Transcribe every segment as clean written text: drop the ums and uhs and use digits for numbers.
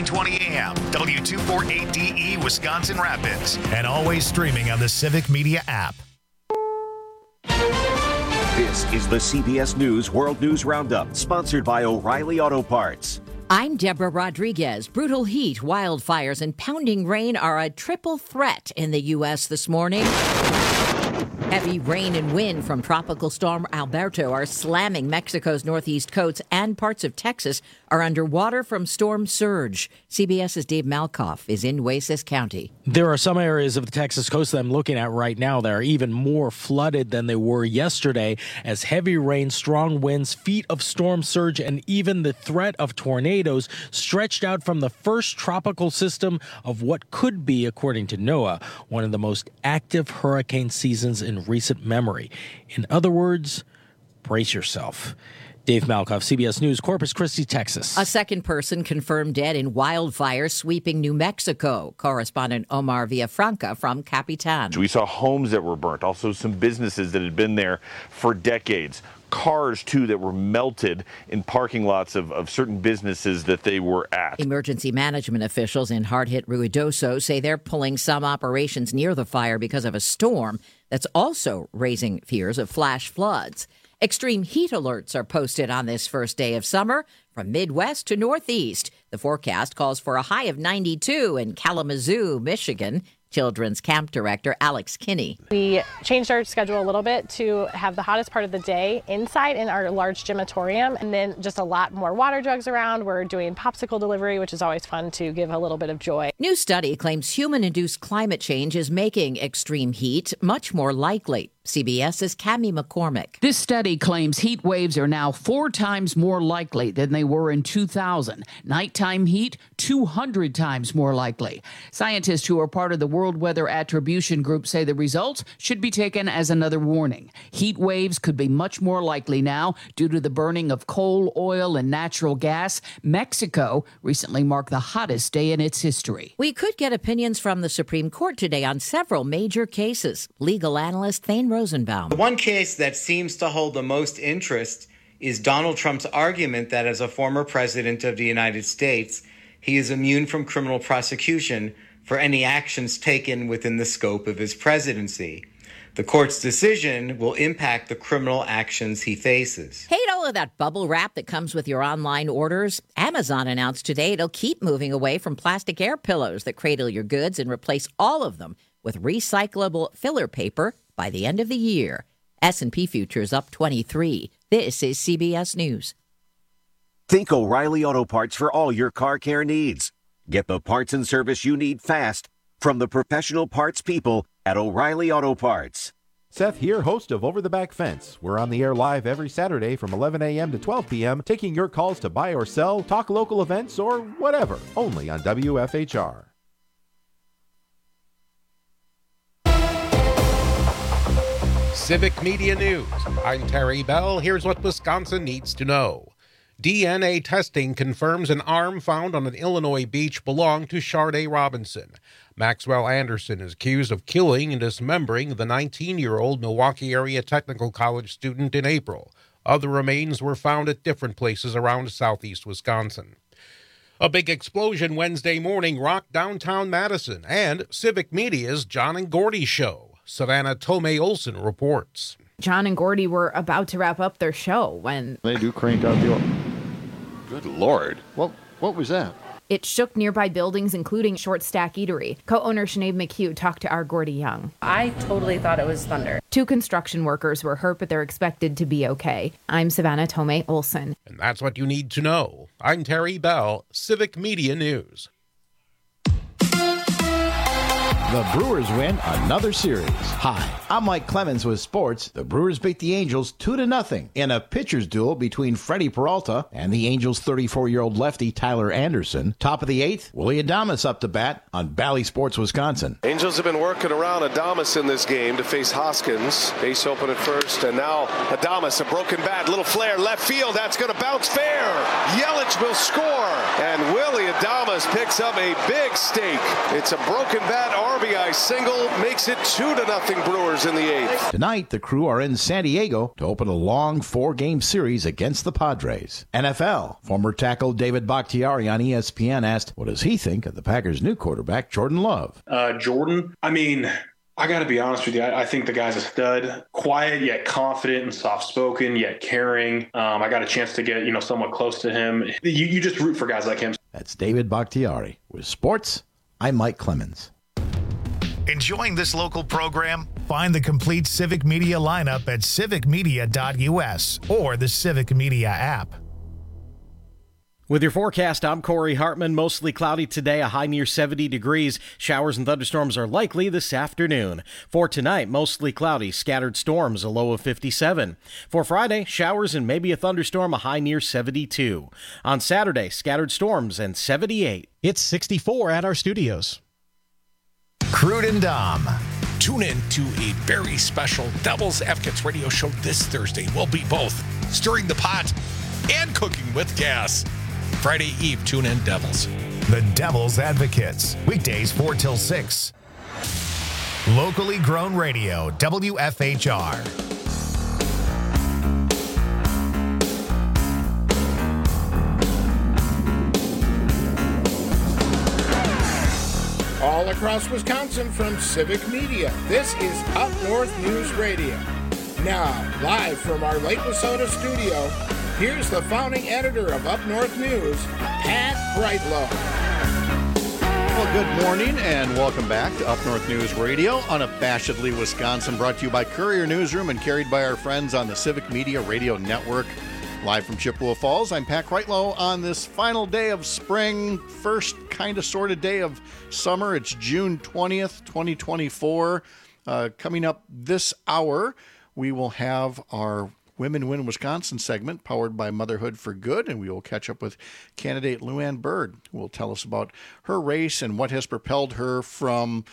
1420 AM, W248DE, Wisconsin Rapids, and always streaming on the Civic Media app. This is the CBS News World News Roundup, sponsored by O'Reilly Auto Parts. I'm Deborah Rodriguez. Brutal heat, wildfires, and pounding rain are a triple threat in the U.S. this morning. Heavy rain and wind from Tropical Storm Alberto are slamming Mexico's northeast coast, and parts of Texas are underwater from storm surge. CBS's Dave Malkoff is in Nueces County. There are some areas of the Texas coast that I'm looking at right now that are even more flooded than they were yesterday, as heavy rain, strong winds, feet of storm surge, and even the threat of tornadoes stretched out from the first tropical system of what could be, according to NOAA, one of the most active hurricane seasons in recent memory. In other words, brace yourself. Dave Malkoff, CBS News, Corpus Christi, Texas. A second person confirmed dead in wildfire sweeping New Mexico. Correspondent Omar Villafranca from Capitan. We saw homes that were burnt, also some businesses that had been there for decades. Cars, too, that were melted in parking lots of certain businesses that they were at. Emergency management officials in hard-hit Ruidoso say they're pulling some operations near the fire because of a storm that's also raising fears of flash floods. Extreme heat alerts are posted on this first day of summer from Midwest to Northeast. The forecast calls for a high of 92 in Kalamazoo, Michigan. Children's Camp Director Alex Kinney. We changed our schedule a little bit to have the hottest part of the day inside in our large gymatorium, and then just a lot more water jugs around. We're doing popsicle delivery, which is always fun to give a little bit of joy. New study claims human-induced climate change is making extreme heat much more likely. CBS's Cammie McCormick. This study claims heat waves are now 4 times more likely than they were in 2000. Nighttime heat, 200 times more likely. Scientists who are part of the World Weather Attribution Group say the results should be taken as another warning. Heat waves could be much more likely now due to the burning of coal, oil, and natural gas. Mexico recently marked the hottest day in its history. We could get opinions from the Supreme Court today on several major cases. Legal analyst Thane Rosenbaum. The one case that seems to hold the most interest is Donald Trump's argument that as a former president of the United States, he is immune from criminal prosecution for any actions taken within the scope of his presidency. The court's decision will impact the criminal actions he faces. Hate all of that bubble wrap that comes with your online orders? Amazon announced today it'll keep moving away from plastic air pillows that cradle your goods and replace all of them with recyclable filler paper by the end of the year. S&P futures up 23. This is CBS News. Think O'Reilly Auto Parts for all your car care needs. Get the parts and service you need fast from the professional parts people at O'Reilly Auto Parts. Seth here, host of Over the Back Fence. We're on the air live every Saturday from 11 a.m. to 12 p.m., taking your calls to buy or sell, talk local events, or whatever, only on WFHR. Civic Media News. I'm Terry Bell. Here's what Wisconsin needs to know. DNA testing confirms an arm found on an Illinois beach belonged to Sharday Robinson. Maxwell Anderson is accused of killing and dismembering the 19-year-old Milwaukee Area Technical College student in April. Other remains were found at different places around southeast Wisconsin. A big explosion Wednesday morning rocked downtown Madison and Civic Media's John and Gordy show. Savannah Tomei Olson reports. John and Gordy were about to wrap up their show when they do crank out the... Good Lord. What was that? It shook nearby buildings, including Short Stack Eatery. Co-owner Sinead McHugh talked to our Gordy Young. I totally thought it was thunder. 2 construction workers were hurt, but they're expected to be okay. I'm Savannah Tomei Olson. And that's what you need to know. I'm Terry Bell, Civic Media News. The Brewers win another series. Hi, I'm Mike Clemens with sports. The Brewers beat the Angels 2-0 in a pitcher's duel between Freddie Peralta and the Angels' 34-year-old lefty Tyler Anderson. Top of the 8th, Willie Adames up to bat on Bally Sports, Wisconsin. Angels have been working around Adames in this game to face Hoskins. Base open at first, and now Adames, a broken bat, little flare, left field. That's going to bounce fair. Yelich will score, and Willie Adames Adames picks up a big stake. It's a broken bat RBI single, makes it 2-0 Brewers in the 8th. Tonight, the Crew are in San Diego to open a long 4-game series against the Padres. NFL. Former tackle David Bakhtiari on ESPN asked, what does he think of the Packers' new quarterback, Jordan Love? Jordan, I got to be honest with you. I think the guy's a stud. Quiet, yet confident, and soft-spoken, yet caring. I got a chance to get, somewhat close to him. You just root for guys like him. That's David Bakhtiari. With sports, I'm Mike Clemens. Enjoying this local program? Find the complete Civic Media lineup at civicmedia.us or the Civic Media app. With your forecast, I'm Corey Hartman. Mostly cloudy today, a high near 70 degrees. Showers and thunderstorms are likely this afternoon. For tonight, mostly cloudy, scattered storms, a low of 57. For Friday, showers and maybe a thunderstorm, a high near 72. On Saturday, scattered storms and 78. It's 64 at our studios. Crude and Dom. Tune in to a very special Devil's Advocates radio show this Thursday. We'll be both stirring the pot and cooking with gas. Friday Eve, tune in, Devils. The Devil's Advocates, weekdays 4 till 6. Locally grown radio, WFHR. All across Wisconsin from Civic Media, this is Up North News Radio. Now, live from our Lake Wissota studio, here's the founding editor of Up North News, Pat Brightlow. Well, good morning and welcome back to Up North News Radio, unabashedly Wisconsin, brought to you by Courier Newsroom and carried by our friends on the Civic Media Radio Network. Live from Chippewa Falls, I'm Pat Brightlow on this final day of spring, first kind of sort of day of summer. It's June 20th, 2024. Coming up this hour, we will have our Women Win Wisconsin segment powered by Motherhood for Good, and we will catch up with candidate Luann Byrd, who will tell us about her race and what has propelled her from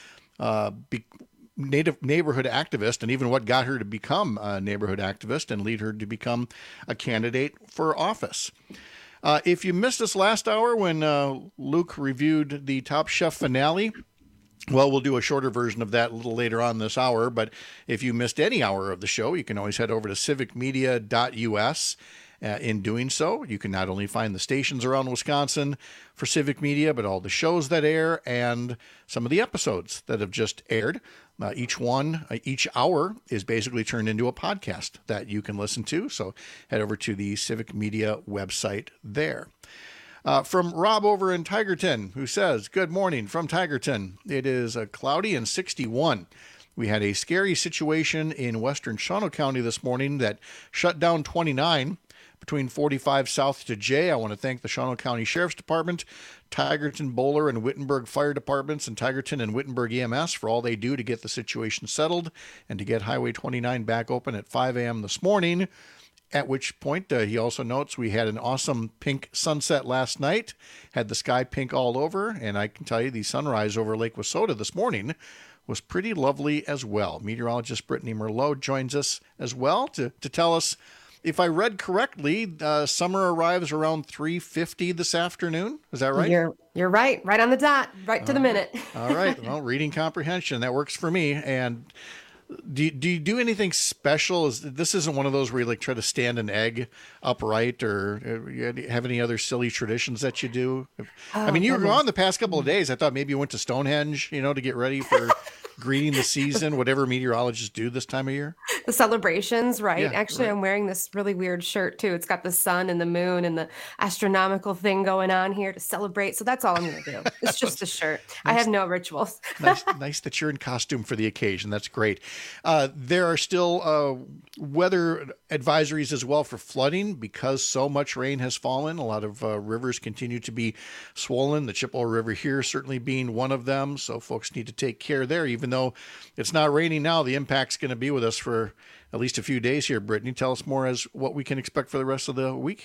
neighborhood activist and even what got her to become a neighborhood activist and lead her to become a candidate for office. If you missed us last hour when Luke reviewed the Top Chef finale, well, we'll do a shorter version of that a little later on this hour, but if you missed any hour of the show, you can always head over to civicmedia.us. In doing so, you can not only find the stations around Wisconsin for Civic Media, but all the shows that air and some of the episodes that have just aired. Each hour is basically turned into a podcast that you can listen to. So head over to the Civic Media website there. From Rob over in Tigerton, who says, good morning from Tigerton. It is cloudy and 61. We had a scary situation in western Shawano County this morning that shut down 29 between 45 south to J. I want to thank the Shawano County Sheriff's Department, Tigerton, Bowler, and Wittenberg Fire Departments, and Tigerton and Wittenberg EMS for all they do to get the situation settled and to get Highway 29 back open at 5 a.m. this morning. At which point, he also notes we had an awesome pink sunset last night, had the sky pink all over, and I can tell you the sunrise over Lake Wissota this morning was pretty lovely as well. Meteorologist Brittany Merlot joins us as well to tell us, if I read correctly, summer arrives around 3:50 this afternoon. Is that right? You're right. Right on the dot. Right to the minute. All right. Well, reading comprehension, that works for me. And do you do anything special? This isn't one of those where you try to stand an egg upright, or you have any other silly traditions that you do? You were gone the past couple of days. I thought maybe you went to Stonehenge, to get ready for greeting the season, whatever meteorologists do this time of year. The celebrations, right? Yeah, Actually, right. I'm wearing this really weird shirt too. It's got the sun and the moon and the astronomical thing going on here to celebrate. So that's all I'm going to do. It's just a shirt. Nice. I have no rituals. Nice that you're in costume for the occasion. That's great. There are still weather advisories as well for flooding because so much rain has fallen. A lot of rivers continue to be swollen. The Chippewa River here certainly being one of them. So folks need to take care there. Even though it's not raining now, the impact's going to be with us for at least a few days here. Brittany, tell us more as what we can expect for the rest of the week here.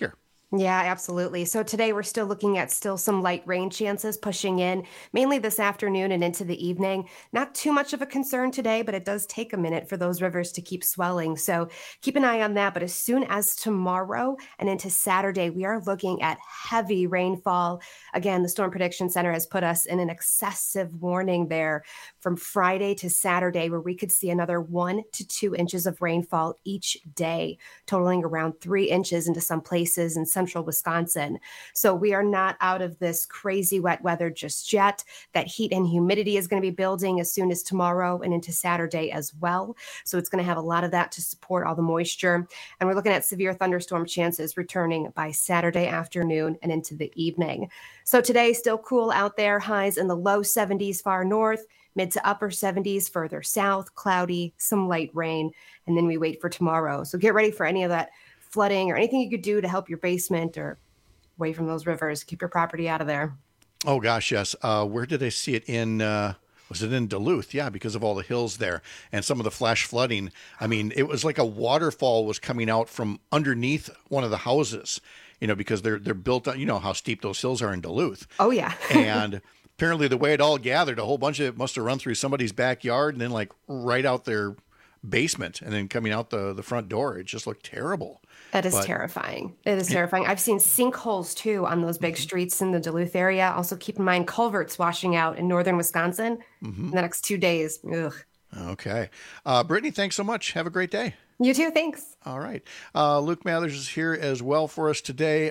Yeah, absolutely. So today we're still looking at some light rain chances pushing in, mainly this afternoon and into the evening. Not too much of a concern today, but it does take a minute for those rivers to keep swelling. So keep an eye on that. But as soon as tomorrow and into Saturday, we are looking at heavy rainfall. Again, the Storm Prediction Center has put us in an excessive warning there from Friday to Saturday, where we could see another 1 to 2 inches of rainfall each day, totaling around 3 inches into some places in central Wisconsin. So we are not out of this crazy wet weather just yet. That heat and humidity is going to be building as soon as tomorrow and into Saturday as well. So it's going to have a lot of that to support all the moisture. And we're looking at severe thunderstorm chances returning by Saturday afternoon and into the evening. So today, still cool out there, highs in the low 70s far north, mid to upper 70s further south, cloudy, some light rain, and then we wait for tomorrow. So get ready for any of that flooding or anything you could do to help your basement or away from those rivers. Keep your property out of there. Oh, gosh, yes. Where did I see it in? Was it in Duluth? Yeah, because of all the hills there and some of the flash flooding. I mean, it was like a waterfall was coming out from underneath one of the houses, because they're built on, how steep those hills are in Duluth. Oh, yeah. And apparently the way it all gathered, a whole bunch of it must have run through somebody's backyard and then like right out their basement and then coming out the front door. It just looked terrible. That is terrifying. It is terrifying. I've seen sinkholes too on those big streets in the Duluth area. Also keep in mind culverts washing out in northern Wisconsin in the next 2 days. Ugh. Okay. Brittany, thanks so much. Have a great day. You too. Thanks. All right. Luke Mathers is here as well for us today.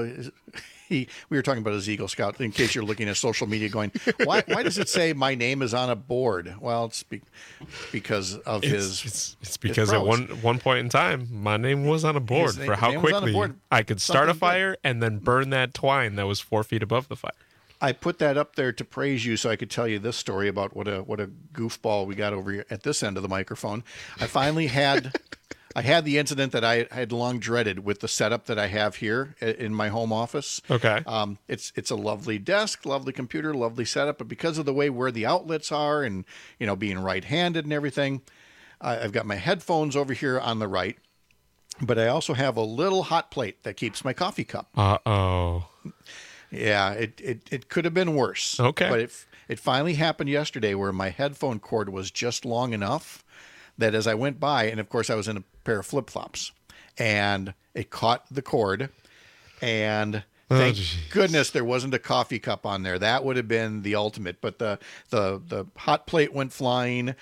We were talking about his Eagle Scout, in case you're looking at social media going, why does it say my name is on a board? Well, it's because of his. It's because at one point in time, my name was on a board for how quickly I could start a fire and then burn that twine that was 4 feet above the fire. I put that up there to praise you so I could tell you this story about what a goofball we got over here at this end of the microphone. I finally had the incident that I had long dreaded with the setup that I have here in my home office. Okay. It's a lovely desk, lovely computer, lovely setup, but because of the way where the outlets are and, being right-handed and everything, I've got my headphones over here on the right, but I also have a little hot plate that keeps my coffee cup. Uh-oh. Yeah, it could have been worse. Okay. But it finally happened yesterday where my headphone cord was just long enough that as I went by, and of course I was in a pair of flip-flops, and it caught the cord, and thank goodness there wasn't a coffee cup on there. That would have been the ultimate. But the hot plate went flying.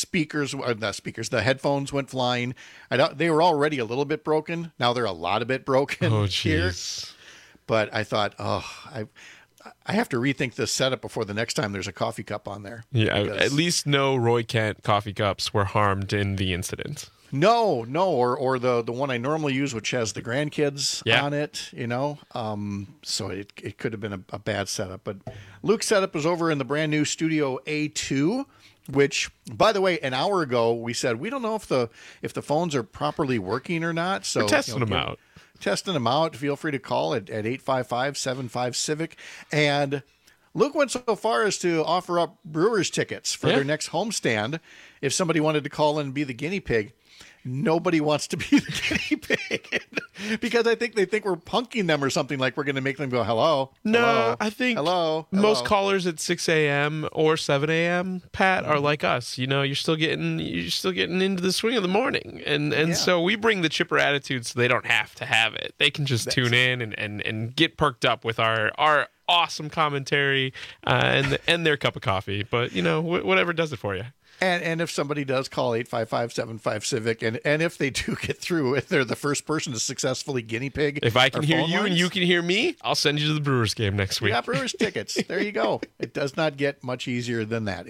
The headphones went flying. They were already a little bit broken. Now they're a lot of bit broken here. But I thought, I have to rethink this setup before the next time there's a coffee cup on there. Yeah, at least no Roy Kent coffee cups were harmed in the incident. No, or the one I normally use, which has the grandkids on it, So it could have been a bad setup. But Luke's setup is over in the brand new Studio A2, which, by the way, an hour ago we said we don't know if the phones are properly working or not. So we're testing them out. Testing them out. Feel free to call at 855-75-CIVIC. And Luke went so far as to offer up Brewers tickets for their next homestand if somebody wanted to call in and be the guinea pig. Nobody wants to be the guinea pig because I think they think we're punking them or something, like we're going to make them go, hello. No, hello, I think hello. Most callers at 6 a.m. or 7 a.m., Pat, are like us. You're still getting into the swing of the morning. And so we bring the chipper attitude so they don't have to have it. They can just tune in and get perked up with our awesome commentary and their cup of coffee. But, whatever does it for you. And if somebody does call 855-75-CIVIC, and if they do get through, if they're the first person to successfully guinea pig. If I can hear you and you can hear me, I'll send you to the Brewers game next week. Yeah, Brewers tickets. There you go. It does not get much easier than that.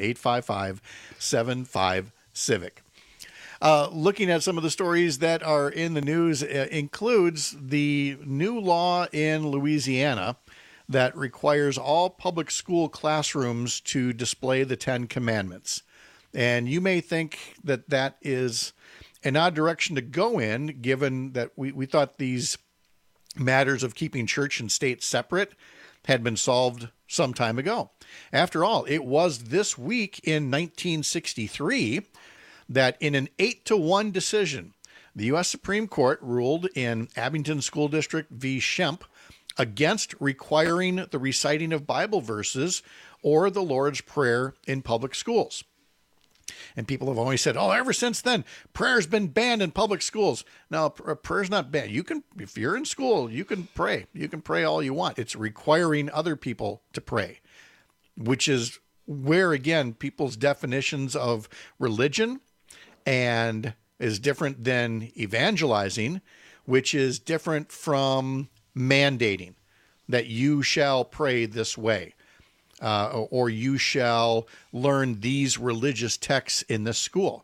855-75-CIVIC. Looking at some of the stories that are in the news includes the new law in Louisiana that requires all public school classrooms to display the 10 Commandments. And you may think that is an odd direction to go in, given that we thought these matters of keeping church and state separate had been solved some time ago. After all, it was this week in 1963 that in an 8-1 decision, The U.S. Supreme Court ruled in Abington School District v. Schempp against requiring the reciting of Bible verses or the Lord's Prayer in public schools. And people have always said, oh, ever since then, prayer's been banned in public schools. No, prayer's not banned. You can, if you're in school, you can pray. You can pray all you want. It's requiring other people to pray, which is where, again, people's definitions of religion and is different than evangelizing, which is different from mandating that you shall pray this way. Or you shall learn these religious texts in this school.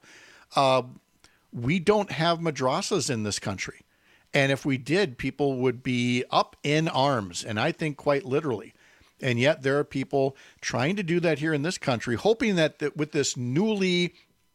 We don't have madrasas in this country. And if we did, people would be up in arms, and I think quite literally. And yet there are people trying to do that here in this country, hoping that with this newly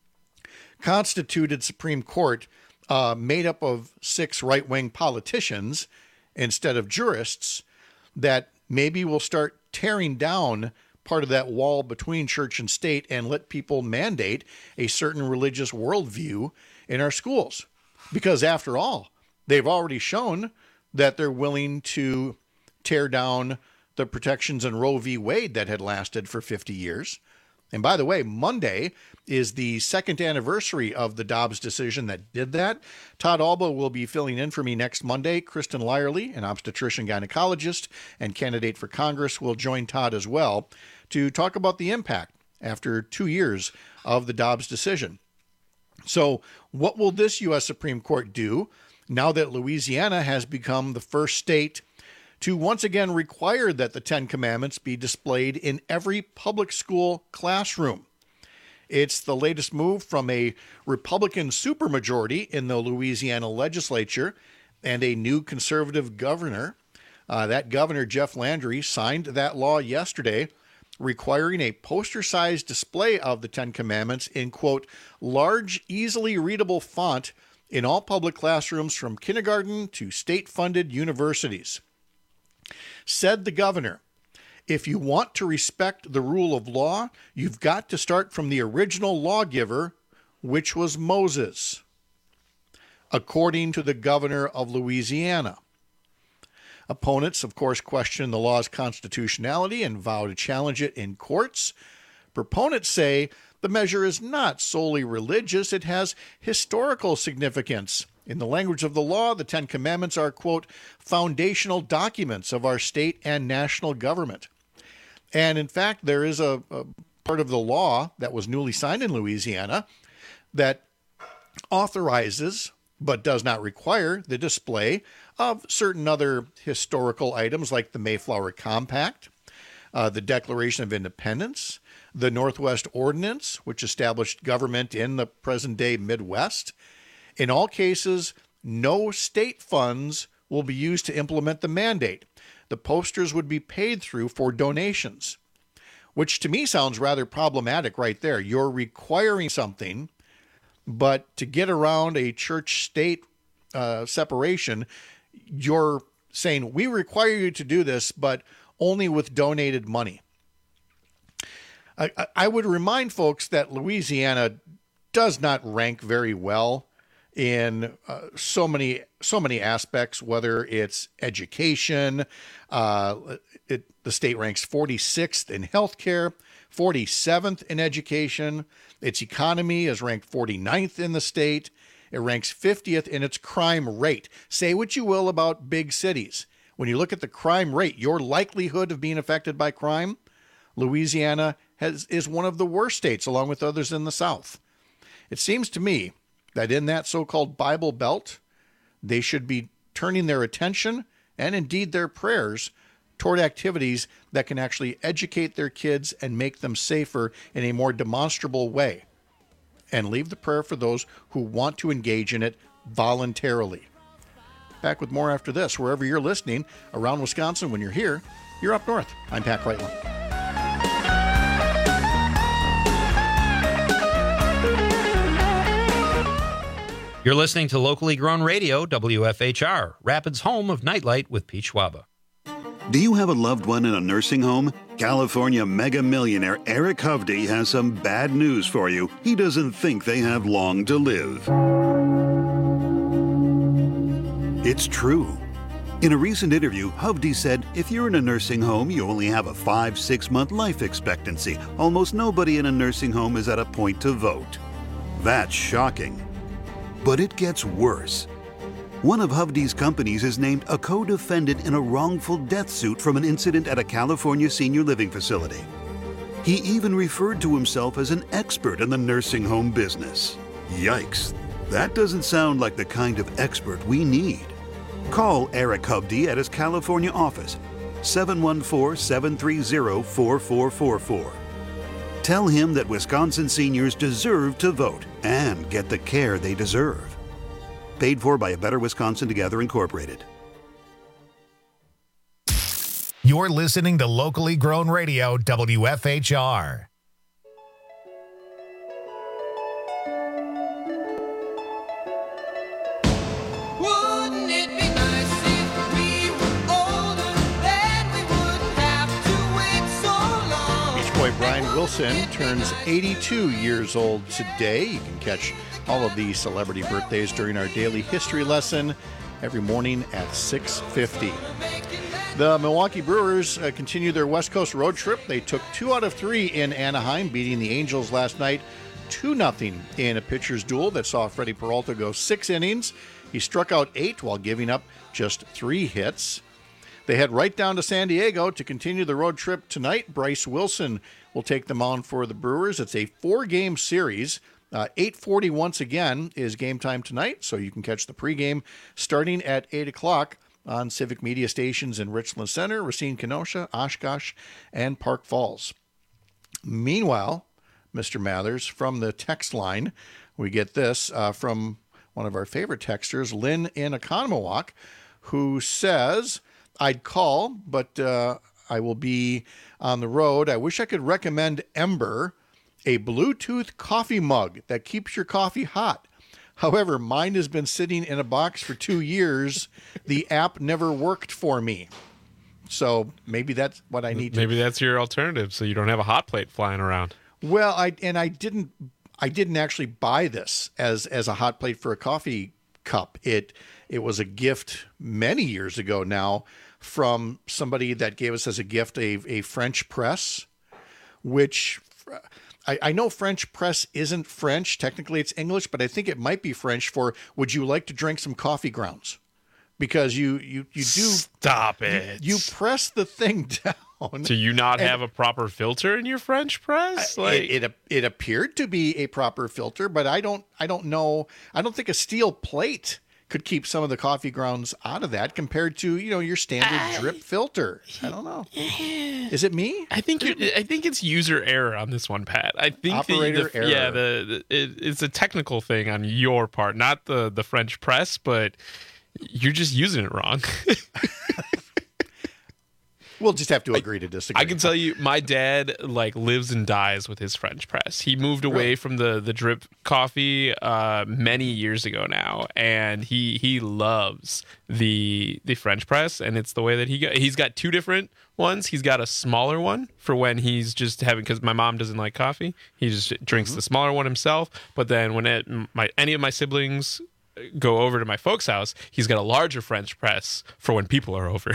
constituted Supreme Court made up of 6 right-wing politicians instead of jurists, that maybe we'll start tearing down part of that wall between church and state and let people mandate a certain religious worldview in our schools. Because after all, they've already shown that they're willing to tear down the protections in Roe v. Wade that had lasted for 50 years. And by the way, Monday is the 2nd anniversary of the Dobbs decision that did that. Todd Alba will be filling in for me next Monday. Kristen Lyerly, an obstetrician gynecologist and candidate for Congress, will join Todd as well to talk about the impact after 2 years of the Dobbs decision. So what will this U.S. Supreme Court do now that Louisiana has become the first state to once again require that the 10 Commandments be displayed in every public school classroom? It's the latest move from a Republican supermajority in the Louisiana legislature and a new conservative governor. That governor, Jeff Landry, signed that law yesterday, requiring a poster-sized display of the 10 Commandments in, quote, large, easily readable font in all public classrooms from kindergarten to state-funded universities. Said the governor, if you want to respect the rule of law, you've got to start from the original lawgiver, which was Moses, according to the governor of Louisiana. Opponents, of course, question the law's constitutionality and vow to challenge it in courts. Proponents say the measure is not solely religious, it has historical significance. In the language of the law, the 10 Commandments are, quote, foundational documents of our state and national government. And in fact, there is a part of the law that was newly signed in Louisiana that authorizes, but does not require, the display of certain other historical items like the Mayflower Compact, the Declaration of Independence, the Northwest Ordinance, which established government in the present-day Midwest. In all cases, no state funds will be used to implement the mandate. The posters would be paid through for donations, which to me sounds rather problematic right there. You're requiring something, but to get around a church-state separation, you're saying, we require you to do this, but only with donated money. I would remind folks that Louisiana does not rank very well in so many aspects, whether it's education. The state ranks 46th in healthcare, 47th in education. Its economy is ranked 49th in the state. It ranks 50th in its crime rate. Say what you will about big cities. When you look at the crime rate, your likelihood of being affected by crime, Louisiana is one of the worst states, along with others in the South. It seems to me that in that so-called Bible Belt, they should be turning their attention and indeed their prayers toward activities that can actually educate their kids and make them safer in a more demonstrable way, and leave the prayer for those who want to engage in it voluntarily. Back with more after this, wherever you're listening around Wisconsin. When you're here, you're up north. I'm Pat Kreitland. You're listening to locally grown radio, WFHR, Rapids' home of Nightlight with Pete Schwaba. Do you have a loved one in a nursing home? California mega millionaire Eric Hovde has some bad news for you. He doesn't think they have long to live. It's true. In a recent interview, Hovde said if you're in a nursing home, you only have a 5-6 month life expectancy. Almost nobody in a nursing home is at a point to vote. That's shocking. But it gets worse. One of Hovde's companies is named a co-defendant in a wrongful death suit from an incident at a California senior living facility. He even referred to himself as an expert in the nursing home business. Yikes. That doesn't sound like the kind of expert we need. Call Eric Hovde at his California office, 714-730-4444. Tell him that Wisconsin seniors deserve to vote and get the care they deserve. Paid for by A Better Wisconsin Together Incorporated. You're listening to locally grown radio, WFHR. Brian Wilson turns 82 years old today. You can catch all of the celebrity birthdays during our daily history lesson every morning at 6:50. The Milwaukee Brewers continue their West Coast road trip. They took 2 out of 3 in Anaheim, beating the Angels last night 2-0 in a pitcher's duel that saw Freddie Peralta go 6 innings. He struck out 8 while giving up just 3 hits. They head right down to San Diego to continue the road trip tonight. Bryce Wilson will take the mound for the Brewers. It's a 4-game series. 8:40 once again is game time tonight, so you can catch the pregame starting at 8 o'clock on Civic Media stations in Richland Center, Racine, Kenosha, Oshkosh, and Park Falls. Meanwhile, Mr. Mathers, from the text line, we get this from one of our favorite texters, Lynn in Oconomowoc, who says, I'd call, but I will be on the road. I wish I could recommend Ember, a Bluetooth coffee mug that keeps your coffee hot. However, mine has been sitting in a box for 2 years. The app never worked for me. So maybe that's what I need to. Maybe that's your alternative, so you don't have a hot plate flying around. Well, I didn't actually buy this as a hot plate for a coffee cup. It was a gift many years ago now from somebody that gave us as a gift a French press, which I know French press isn't French. Technically, it's English, but I think it might be French for would you like to drink some coffee grounds? Because you do. Stop it. You press the thing down. Do you not have a proper filter in your French press? It appeared to be a proper filter, but I don't know. I don't think a steel plate could keep some of the coffee grounds out of that compared to, your standard drip filter. I don't know. Is it me? I think it's user error on this one, Pat. I think operator error. Yeah, it's a technical thing on your part, not the French press, but you're just using it wrong. We'll just have to agree to disagree. I can tell you, my dad lives and dies with his French press. He moved away from the drip coffee many years ago now, and he loves the French press, and it's the way that he's got 2 different ones. He's got a smaller one for when he's just having, because my mom doesn't like coffee. He just drinks the smaller one himself. But then when any of my siblings go over to my folks' house, he's got a larger French press for when people are over.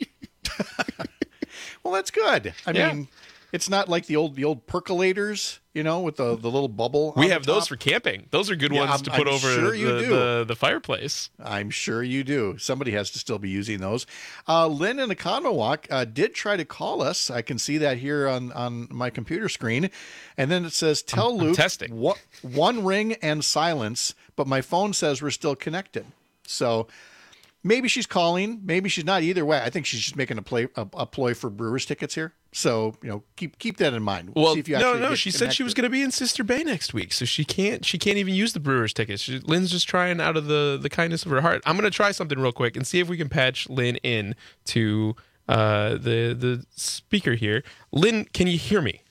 Well, that's good. I mean, it's not like the old percolators, with the little bubble. We have those for camping. Those are good ones to put over the fireplace. I'm sure you do. Somebody has to still be using those. Lynn in Oconomowoc did try to call us. I can see that here on my computer screen. And then it says, tell Luke, one ring and silence, but my phone says we're still connected. So maybe she's calling, maybe she's not. Either way, I think she's just making a ploy for Brewers tickets here. So, keep that in mind. Well, see if you she said she was going to be in Sister Bay next week, so she can't even use the Brewers tickets. Lynn's just trying out of the kindness of her heart. I'm going to try something real quick and see if we can patch Lynn in to the speaker here. Lynn, can you hear me?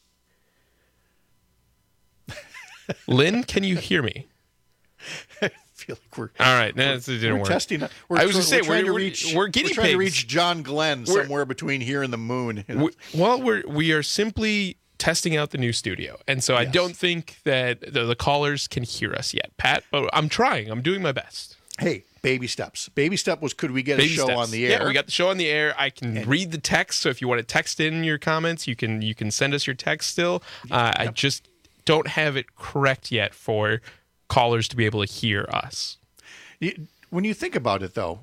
Lynn, can you hear me? Feel like we're all right. No, it didn't work. Testing. I was going to say we're guinea pigs. Trying to reach John Glenn somewhere between here and the moon. We are simply testing out the new studio, and so I don't think that the callers can hear us yet, Pat. But I'm trying. I'm doing my best. Hey, baby steps. Baby step was, could we get a show on the air? Yeah, we got the show on the air. I can read the text, so if you want to text in your comments, you can send us your text still. I just don't have it correct yet for callers to be able to hear us. When you think about it, though,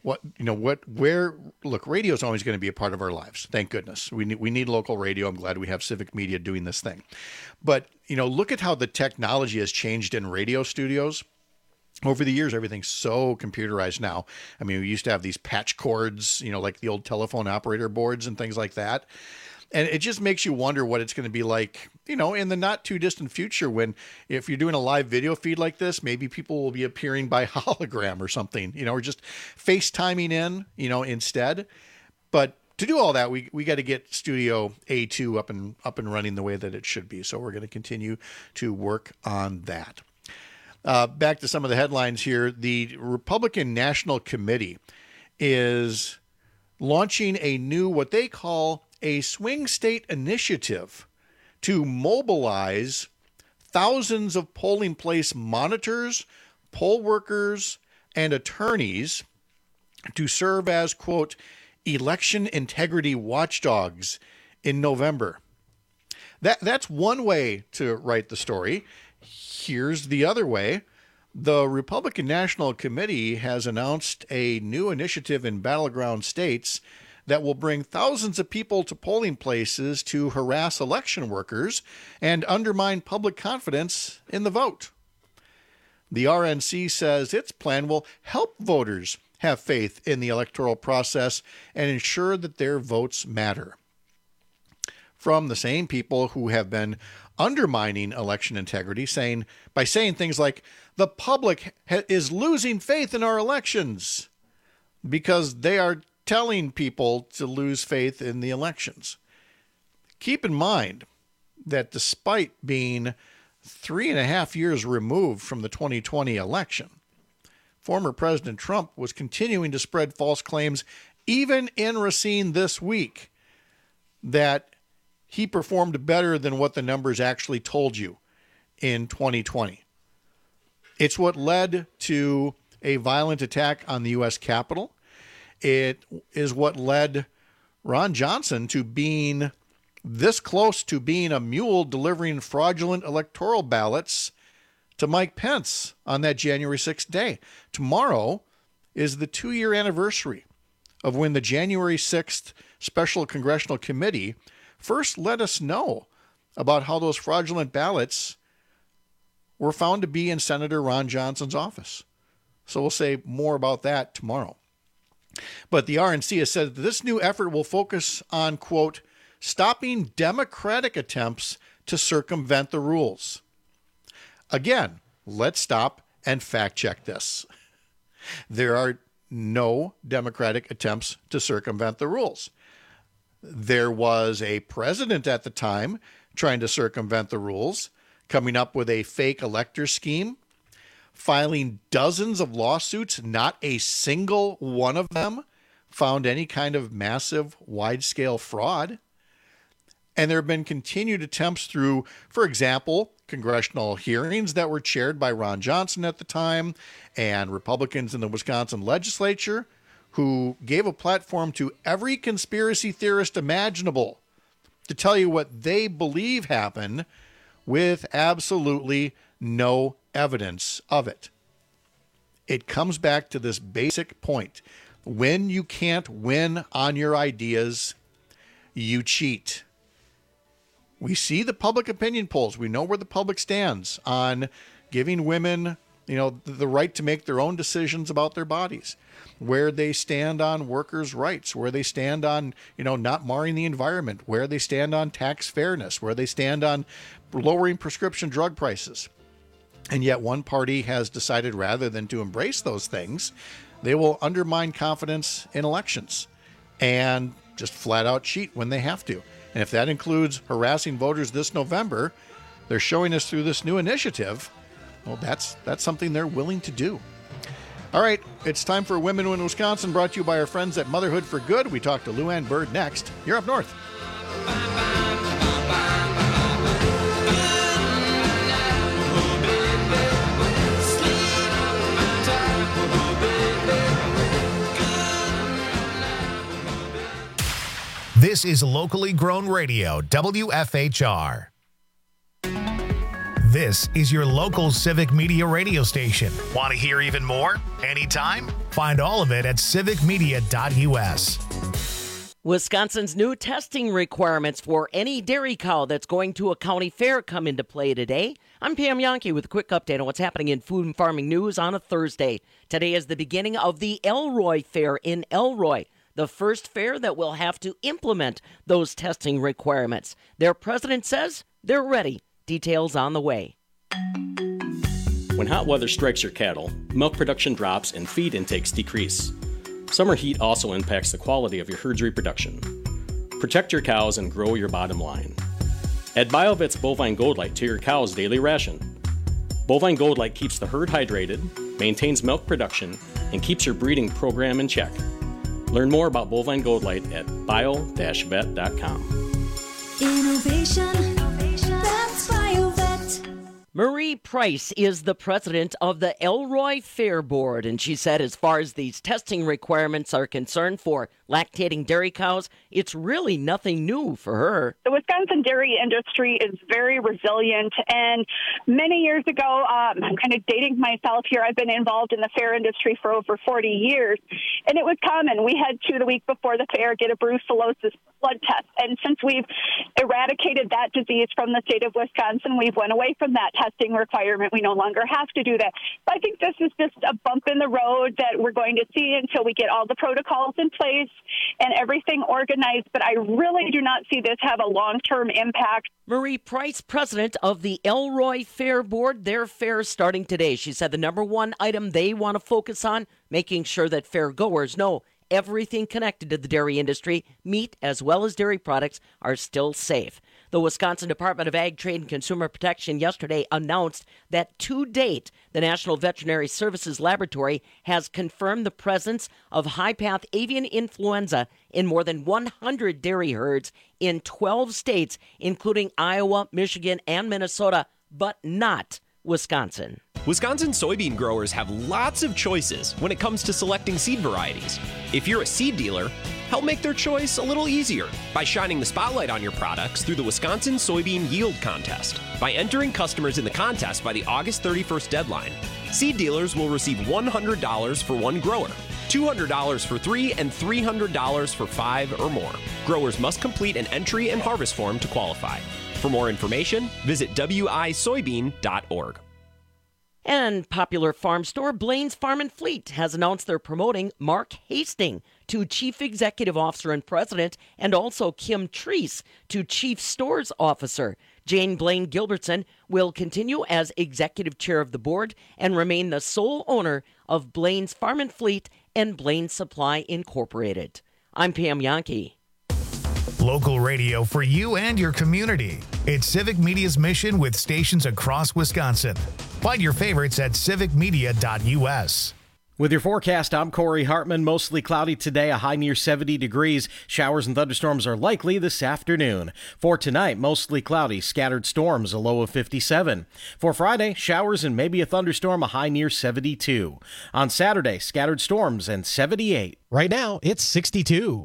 look, radio is always going to be a part of our lives. Thank goodness. We need local radio. I'm glad we have Civic Media doing this thing. But, look at how the technology has changed in radio studios. Over the years, everything's so computerized now. I mean, we used to have these patch cords, like the old telephone operator boards and things like that. And it just makes you wonder what it's going to be like, in the not too distant future when, if you're doing a live video feed like this, maybe people will be appearing by hologram or something, or just FaceTiming in, instead. But to do all that, we got to get Studio A2 up and running the way that it should be. So we're going to continue to work on that. Back to some of the headlines here. The Republican National Committee is launching a new, what they call a swing state initiative to mobilize thousands of polling place monitors, poll workers, and attorneys to serve as, quote, election integrity watchdogs in November. That's one way to write the story. Here's the other way. The Republican National Committee has announced a new initiative in battleground states that will bring thousands of people to polling places to harass election workers and undermine public confidence in the vote. The RNC says its plan will help voters have faith in the electoral process and ensure that their votes matter. From the same people who have been undermining election integrity, by saying things like, the public is losing faith in our elections because they are telling people to lose faith in the elections. Keep in mind that despite being 3.5 years removed from the 2020 election, former President Trump was continuing to spread false claims, even in Racine this week, that he performed better than what the numbers actually told you in 2020. It's what led to a violent attack on the U.S. Capitol. It is what led Ron Johnson to being this close to being a mule delivering fraudulent electoral ballots to Mike Pence on that January 6th day. Tomorrow is the 2-year anniversary of when the January 6th Special Congressional Committee first let us know about how those fraudulent ballots were found to be in Senator Ron Johnson's office. So we'll say more about that tomorrow. But the RNC has said that this new effort will focus on, quote, stopping Democratic attempts to circumvent the rules. Again, let's stop and fact check this. There are no Democratic attempts to circumvent the rules. There was a president at the time trying to circumvent the rules, coming up with a fake elector scheme, filing dozens of lawsuits. Not a single one of them found any kind of massive, wide-scale fraud. And there have been continued attempts through, for example, congressional hearings that were chaired by Ron Johnson at the time and Republicans in the Wisconsin legislature who gave a platform to every conspiracy theorist imaginable to tell you what they believe happened with absolutely no evidence of it. It comes back to this basic point. When you can't win on your ideas, you cheat. We see the public opinion polls. We know where the public stands on giving women, the right to make their own decisions about their bodies, where they stand on workers' rights, where they stand on, not marring the environment, where they stand on tax fairness, where they stand on lowering prescription drug prices. And yet one party has decided rather than to embrace those things, they will undermine confidence in elections and just flat out cheat when they have to. And if that includes harassing voters this November, they're showing us through this new initiative, well, that's something they're willing to do. All right, it's time for Women in Wisconsin, brought to you by our friends at Motherhood for Good. We talk to Lou Ann Bird next. You're up north. This is locally grown radio, WFHR. This is your local Civic Media radio station. Want to hear even more? Anytime? Find all of it at civicmedia.us. Wisconsin's new testing requirements for any dairy cow that's going to a county fair come into play today. I'm Pam Yankee with a quick update on what's happening in food and farming news on a Thursday. Today is the beginning of the Elroy Fair in Elroy, the first fair that will have to implement those testing requirements. Their president says they're ready. Details on the way. When hot weather strikes your cattle, milk production drops and feed intakes decrease. Summer heat also impacts the quality of your herd's reproduction. Protect your cows and grow your bottom line. Add BioVet's Bovine Gold Light to your cow's daily ration. Bovine Gold Light keeps the herd hydrated, maintains milk production, and keeps your breeding program in check. Learn more about Bovine Gold Light at bio-vet.com. Innovation. That's BioVet. Marie Price is the president of the Elroy Fair Board, and she said as far as these testing requirements are concerned for lactating dairy cows, it's really nothing new for her. The Wisconsin dairy industry is very resilient, and many years ago, I'm kind of dating myself here, I've been involved in the fair industry for over 40 years, and it was common. We had to, the week before the fair, get a brucellosis blood test, and since we've eradicated that disease from the state of Wisconsin, we've went away from that testing requirement. We no longer have to do that. So I think this is just a bump in the road that we're going to see until we get all the protocols in place and everything organized. But I really do not see this have a long-term impact. Marie Price, president of the Elroy Fair Board, their fair starting today. She said the number one item they want to focus on, making sure that fair goers know everything connected to the dairy industry, meat as well as dairy products, are still safe. The Wisconsin Department of Ag, Trade, and Consumer Protection yesterday announced that to date, the National Veterinary Services Laboratory has confirmed the presence of high-path avian influenza in more than 100 dairy herds in 12 states, including Iowa, Michigan, and Minnesota, but not Wisconsin. Wisconsin soybean growers have lots of choices when it comes to selecting seed varieties. If you're a seed dealer, help make their choice a little easier by shining the spotlight on your products through the Wisconsin Soybean Yield Contest. By entering customers in the contest by the August 31st deadline, seed dealers will receive $100 for one grower, $200 for 3, and $300 for 5 or more. Growers must complete an entry and harvest form to qualify. For more information, visit wisoybean.org. And popular farm store Blaine's Farm and Fleet has announced they're promoting Mark Hastings to Chief Executive Officer and President, and also Kim Treese to Chief Stores Officer. Jane Blaine Gilbertson will continue as Executive Chair of the board and remain the sole owner of Blaine's Farm and Fleet and Blaine Supply Incorporated. I'm Pam Yankee. Local radio for you and your community. It's Civic Media's mission with stations across Wisconsin. Find your favorites at civicmedia.us. With your forecast, I'm Corey Hartman. Mostly cloudy today, a high near 70 degrees. Showers and thunderstorms are likely this afternoon. For tonight, mostly cloudy, scattered storms, a low of 57. For Friday, showers and maybe a thunderstorm, a high near 72. On Saturday, scattered storms and 78. Right now, it's 62.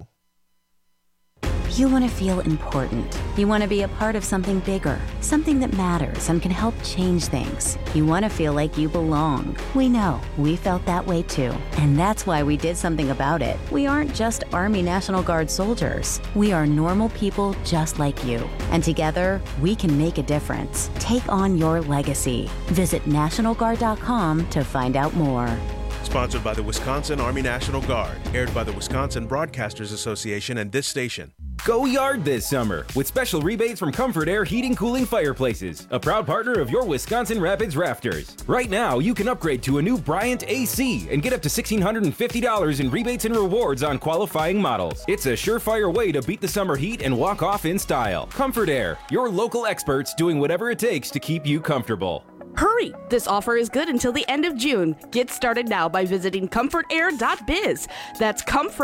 You want to feel important. You want to be a part of something bigger, something that matters and can help change things. You want to feel like you belong. We know. We felt that way too. And that's why we did something about it. We aren't just Army National Guard soldiers. We are normal people just like you. And together, we can make a difference. Take on your legacy. Visit NationalGuard.com to find out more. Sponsored by the Wisconsin Army National Guard. Aired by the Wisconsin Broadcasters Association and this station. Go yard this summer with special rebates from Comfort Air Heating Cooling Fireplaces, a proud partner of your Wisconsin Rapids Rafters. Right now, you can upgrade to a new Bryant AC and get up to $1,650 in rebates and rewards on qualifying models. It's a surefire way to beat the summer heat and walk off in style. Comfort Air, your local experts doing whatever it takes to keep you comfortable. Hurry! This offer is good until the end of June. Get started now by visiting comfortair.biz. That's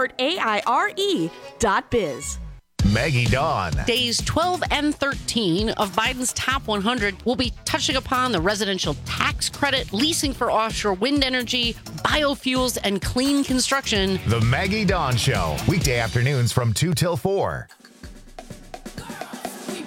comfortaire.biz. Maggie Dawn. Days 12 and 13 of Biden's top 100 will be touching upon the residential tax credit, leasing for offshore wind energy, biofuels, and clean construction. The Maggie Dawn Show, weekday afternoons from 2 till 4.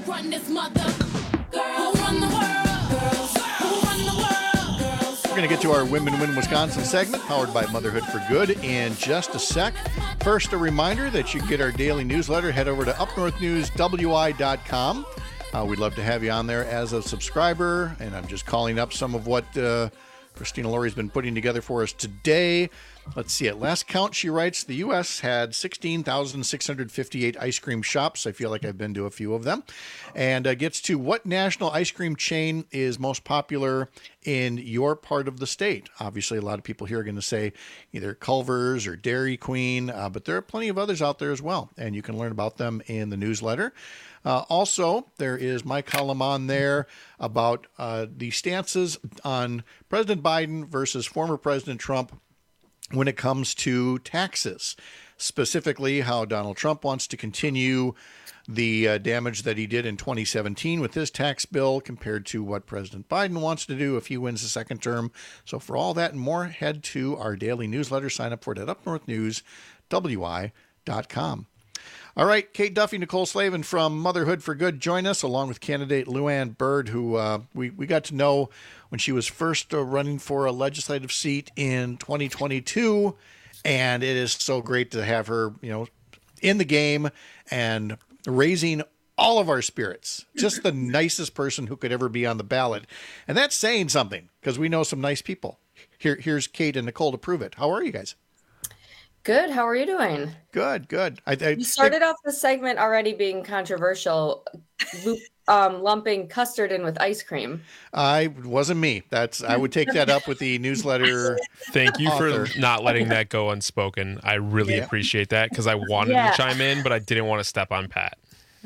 run this mother? Girls. Who run the world? Girls. Who run the world? Girls. We're going to get to our Women Win Wisconsin segment, powered by Motherhood for Good, in just a sec. First, a reminder that you can get our daily newsletter. Head over to upnorthnewswi.com. We'd love to have you on there as a subscriber, and I'm just calling up some of what Christina Laurie's been putting together for us today. Let's see. At last count, she writes, the U.S. had 16,658 ice cream shops. I feel like I've been to a few of them. And gets to what national ice cream chain is most popular in your part of the state. Obviously, a lot of people here are going to say either Culver's or Dairy Queen, but there are plenty of others out there as well, and you can learn about them in the newsletter. Also, there is my column on there about the stances on President Biden versus former President Trump when it comes to taxes, specifically how Donald Trump wants to continue the damage that he did in 2017 with his tax bill compared to what President Biden wants to do if he wins the second term. So for all that and more, head to our daily newsletter. Sign up for it at upnorthnewswi.com. All right, Kate Duffy, Nicole Slavin from Motherhood for Good join us, along with candidate Luann Byrd, who we got to know when she was first running for a legislative seat in 2022. And it is so great to have her, in the game and raising all of our spirits. Just the nicest person who could ever be on the ballot. And that's saying something, because we know some nice people. Here's Kate and Nicole to prove it. How are you guys? Good. How are you doing? Good. You started off the segment already being controversial, lumping custard in with ice cream. Wasn't me. I would take that up with the newsletter. Thank you author. for not letting that go unspoken. I really appreciate that, because I wanted to chime in, but I didn't want to step on Pat.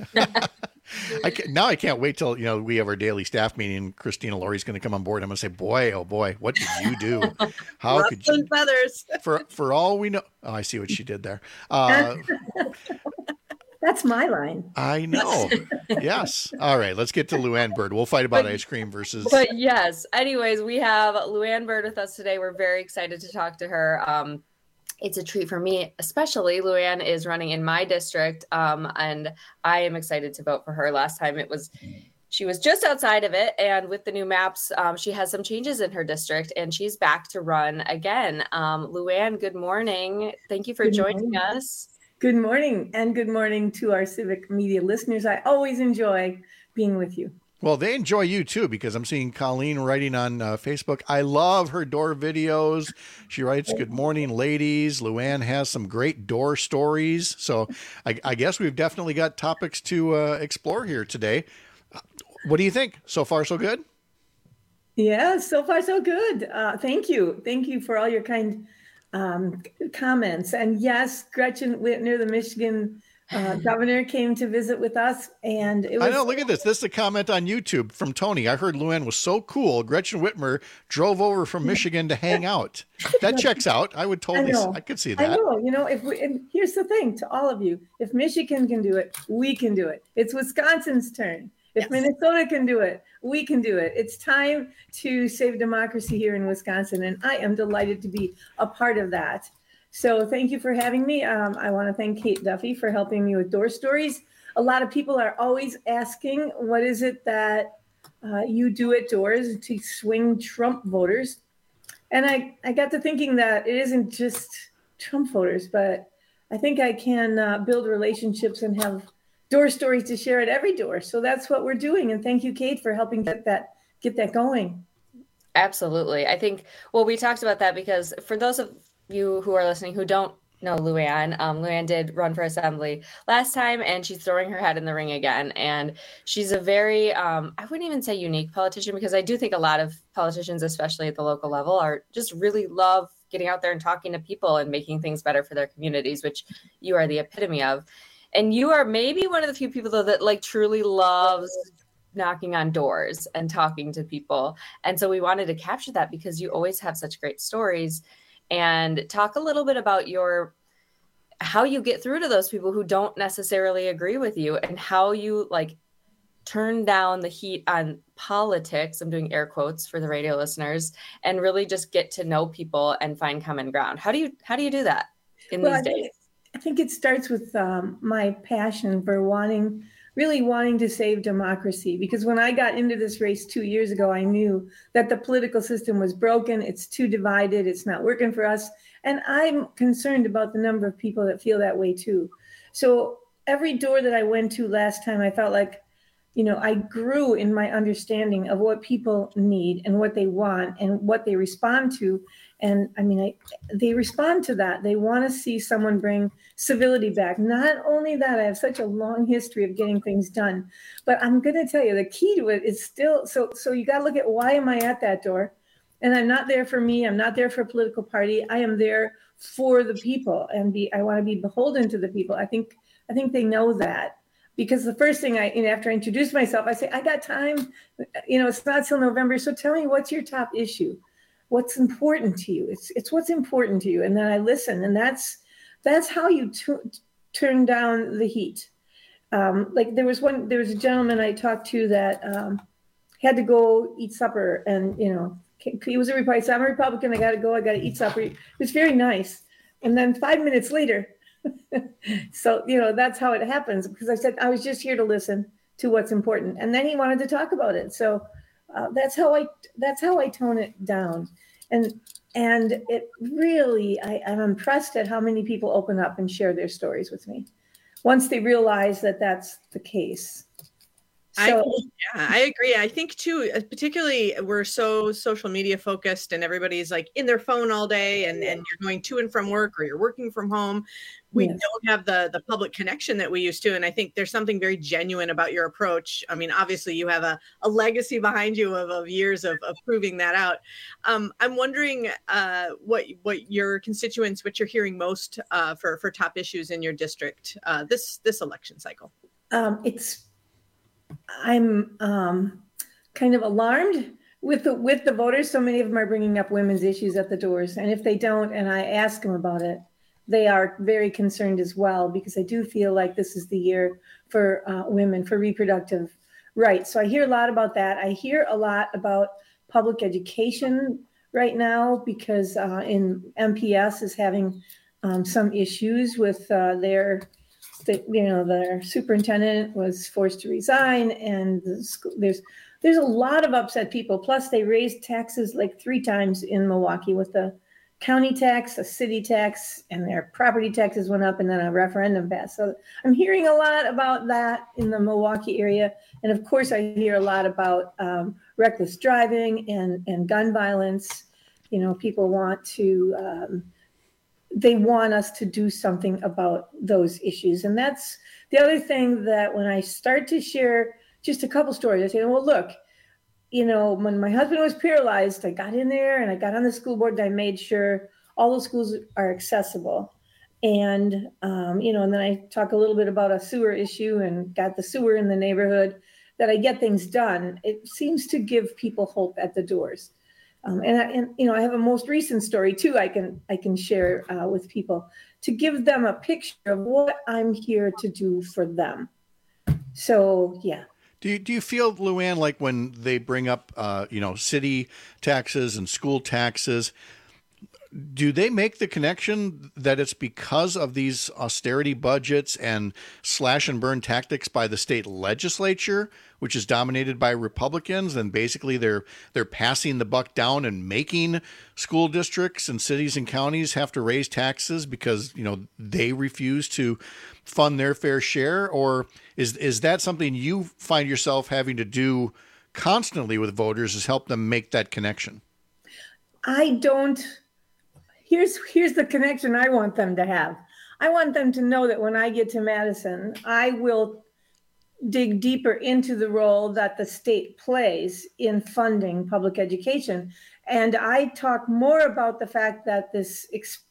I can't wait till we have our daily staff meeting. Christina Laurie's going to come on board. I'm going to say, boy, oh boy, what did you do? How could you? Feathers. For all we know, oh, I see what she did there. That's my line. I know. Yes. All right. Let's get to Luann Byrd. We'll fight about ice cream versus. But yes. Anyways, we have Luann Byrd with us today. We're very excited to talk to her. It's a treat for me, especially. Luann is running in my district, and I am excited to vote for her. Last time she was just outside of it, and with the new maps, she has some changes in her district, and she's back to run again. Luann, good morning. Thank you for joining us. Good morning, and good morning to our Civic Media listeners. I always enjoy being with you. Well, they enjoy you too, because I'm seeing Colleen writing on Facebook. I love her door videos. She writes, "Good morning, ladies." Luann has some great door stories. So I guess we've definitely got topics to explore here today. What do you think? So far, so good? Yeah, so far, so good. Thank you. Thank you for all your kind comments. And yes, Gretchen Whitmer, the Michigan governor, came to visit with us, and it was. I know. Look at this. This is a comment on YouTube from Tony. I heard Luann was so cool. Gretchen Whitmer drove over from Michigan to hang out. That checks out. I would totally. I could see that. I know. And here's the thing to all of you: if Michigan can do it, we can do it. It's Wisconsin's turn. If Minnesota can do it, we can do it. It's time to save democracy here in Wisconsin, and I am delighted to be a part of that. So thank you for having me. I want to thank Kate Duffy for helping me with door stories. A lot of people are always asking, what is it that you do at doors to swing Trump voters? And I got to thinking that it isn't just Trump voters, but I think I can build relationships and have door stories to share at every door. So that's what we're doing. And thank you, Kate, for helping get that going. Absolutely. I think, we talked about that because for those of you who are listening who don't know Luann, Luann did run for assembly last time, and she's throwing her head in the ring again. And she's a very, I wouldn't even say unique politician, because I do think a lot of politicians, especially at the local level, are just really love getting out there and talking to people and making things better for their communities, which you are the epitome of. And you are maybe one of the few people, though, that truly loves knocking on doors and talking to people. And so we wanted to capture that because you always have such great stories. And talk a little bit about how you get through to those people who don't necessarily agree with you, and how you turn down the heat on politics. I'm doing air quotes for the radio listeners, and really just get to know people and find common ground. How do you do that in these days? I think it starts with my passion for wanting really wanting to save democracy. Because when I got into this race 2 years ago, I knew that the political system was broken. It's too divided. It's not working for us. And I'm concerned about the number of people that feel that way too. So every door that I went to last time, I felt like, I grew in my understanding of what people need and what they want and what they respond to. And they respond to that. They want to see someone bring civility back. Not only that, I have such a long history of getting things done, but I'm going to tell you the key to it is still, so you got to look at why am I at that door? And I'm not there for me. I'm not there for a political party. I am there for the people, and I want to be beholden to the people. I think they know that. Because the first thing after I introduce myself, I say, I got time, it's not till November. So tell me, what's your top issue? What's important to you? It's what's important to you. And then I listen. And that's how you turn down the heat. Like there was a gentleman I talked to that had to go eat supper. And, he was a Republican. So I'm a Republican. I got to go. I got to eat supper. It was very nice. And then 5 minutes later, so, that's how it happens, because I said, I was just here to listen to what's important. And then he wanted to talk about it. So that's how I tone it down. And it really, I'm impressed at how many people open up and share their stories with me once they realize that that's the case. So, I agree. I think too, particularly we're so social media focused and everybody's like in their phone all day and you're going to and from work or you're working from home. We don't have the public connection that we used to. And I think there's something very genuine about your approach. I mean, obviously you have a legacy behind you of years of proving that out. I'm wondering what your constituents, what you're hearing most for top issues in your district this election cycle. I'm kind of alarmed with the voters. So many of them are bringing up women's issues at the doors. And if they don't, and I ask them about it, they are very concerned as well, because I do feel like this is the year for women, for reproductive rights. So I hear a lot about that. I hear a lot about public education right now, because in MPS is having some issues with their superintendent was forced to resign, and the school, there's a lot of upset people. Plus, they raised taxes like 3 times in Milwaukee, with the county tax, a city tax, and their property taxes went up, and then a referendum passed. So I'm hearing a lot about that in the Milwaukee area, and of course, I hear a lot about reckless driving and gun violence. People want to. They want us to do something about those issues. And that's the other thing, that when I start to share just a couple stories, I say, well, look, when my husband was paralyzed, I got in there and I got on the school board and I made sure all the schools are accessible. And, and then I talk a little bit about a sewer issue and got the sewer in the neighborhood, that I get things done. It seems to give people hope at the doors. I have a most recent story too. I can share with people to give them a picture of what I'm here to do for them. So yeah. Do you feel, Luann, like when they bring up city taxes and school taxes, do they make the connection that it's because of these austerity budgets and slash and burn tactics by the state legislature, which is dominated by Republicans, and basically they're passing the buck down and making school districts and cities and counties have to raise taxes because they refuse to fund their fair share? Or is that something you find yourself having to do constantly with voters, is help them make that connection? I don't. Here's the connection I want them to have. I want them to know that when I get to Madison, I will dig deeper into the role that the state plays in funding public education. And I talk more about the fact that this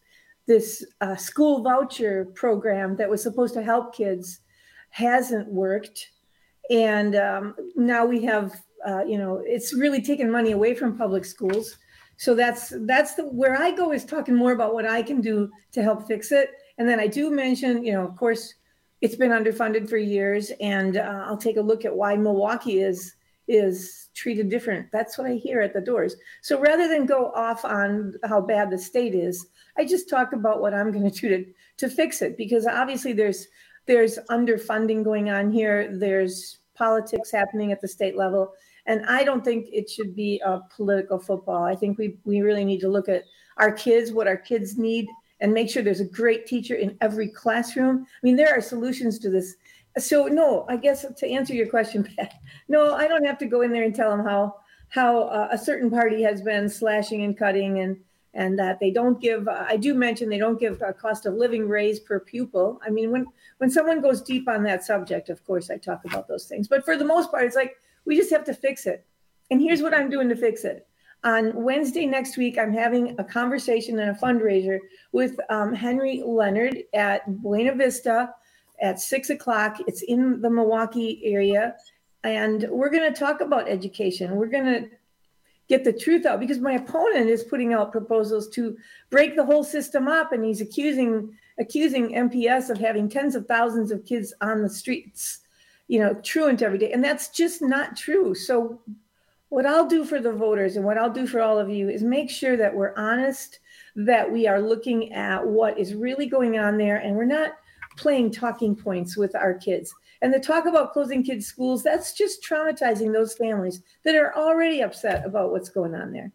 school voucher program that was supposed to help kids hasn't worked. And now we have, it's really taken money away from public schools. So that's where I go, is talking more about what I can do to help fix it. And then I do mention, of course, it's been underfunded for years, and I'll take a look at why Milwaukee is treated different. That's what I hear at the doors. So rather than go off on how bad the state is, I just talk about what I'm going to do to fix it, because obviously there's there's underfunding going on here. There's politics happening at the state level. And I don't think it should be a political football. I think we really need to look at our kids, what our kids need, and make sure there's a great teacher in every classroom. I mean, there are solutions to this. So no, I guess to answer your question, Pat, no, I don't have to go in there and tell them how a certain party has been slashing and cutting and that they don't give, I do mention they don't give a cost of living raise per pupil. I mean, when someone goes deep on that subject, of course, I talk about those things. But for the most part, it's like, we just have to fix it. And here's what I'm doing to fix it. On Wednesday next week, I'm having a conversation and a fundraiser with Henry Leonard at Buena Vista at 6 o'clock. It's in the Milwaukee area. And we're going to talk about education. We're going to get the truth out because my opponent is putting out proposals to break the whole system up. And he's accusing MPS of having tens of thousands of kids on the streets, truant every day. And that's just not true. So what I'll do for the voters and what I'll do for all of you is make sure that we're honest, that we are looking at what is really going on there, and we're not playing talking points with our kids. And the talk about closing kids' schools, that's just traumatizing those families that are already upset about what's going on there.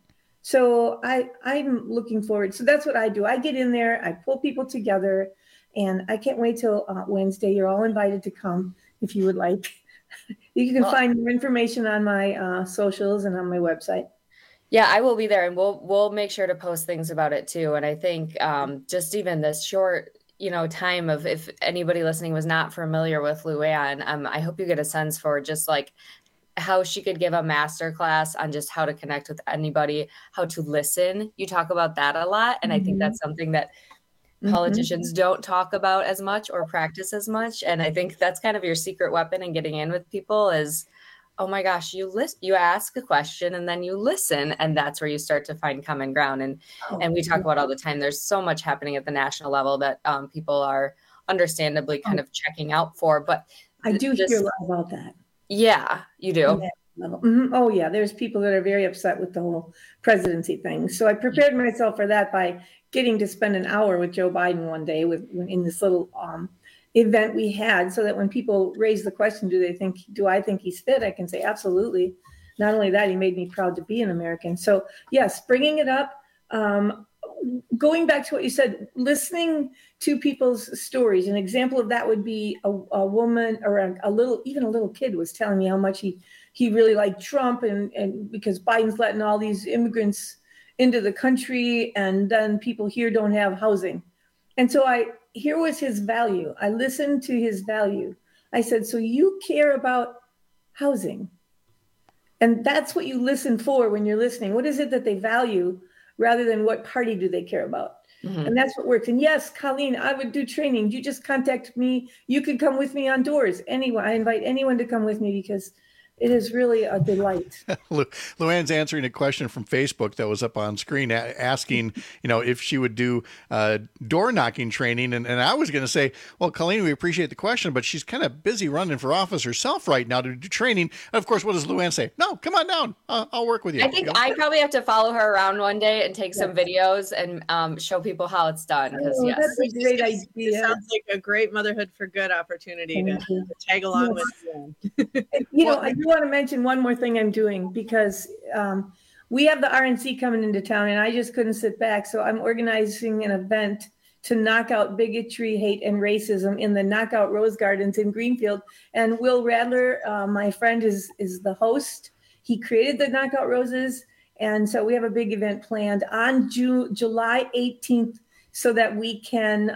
So I'm looking forward. So that's what I do. I get in there, I pull people together, and I can't wait till Wednesday. You're all invited to come if you would like. You can find more information on my socials and on my website. Yeah, I will be there, and we'll make sure to post things about it too. And I think just even this short, time of, if anybody listening was not familiar with Luann, I hope you get a sense for just like how she could give a master class on just how to connect with anybody, how to listen. You talk about that a lot, and I think that's something that politicians don't talk about as much or practice as much. And I think that's kind of your secret weapon in getting in with people is, oh my gosh, you ask a question and then you listen, and that's where you start to find common ground. And we talk about all the time, there's so much happening at the national level that people are understandably kind of checking out for. But I do hear a lot about that. Yeah, you do. Oh yeah, there's people that are very upset with the whole presidency thing. So I prepared myself for that by getting to spend an hour with Joe Biden one day in this little event we had, so that when people raise the question, do I think he's fit? I can say absolutely. Not only that, he made me proud to be an American. So yes, bringing it up, going back to what you said, listening to people's stories. An example of that would be a woman or a little kid was telling me how much he really liked Trump and because Biden's letting all these immigrants into the country, and then people here don't have housing. And so here was his value. I listened to his value. I said, so you care about housing. And that's what you listen for when you're listening. What is it that they value rather than what party do they care about? And that's what works. And yes, Colleen, I would do training. You just contact me. You can come with me on doors. Anyone, I invite anyone to come with me because it is really a delight. Luann's answering a question from Facebook that was up on screen asking, if she would do door knocking training. And I was going to say, well, Colleen, we appreciate the question, but she's kind of busy running for office herself right now to do training. And of course, what does Luann say? No, come on down. I'll work with you. I think I probably have to follow her around one day and take some videos and show people how it's done. Because yes, that's a great idea. It sounds like a great Motherhood for Good opportunity to tag along with you. I do want to mention one more thing I'm doing because we have the RNC coming into town and I just couldn't sit back. So I'm organizing an event to knock out bigotry, hate, and racism in the Knockout Rose Gardens in Greenfield. And Will Radler, my friend, is the host. He created the Knockout Roses. And so we have a big event planned on July 18th so that we can,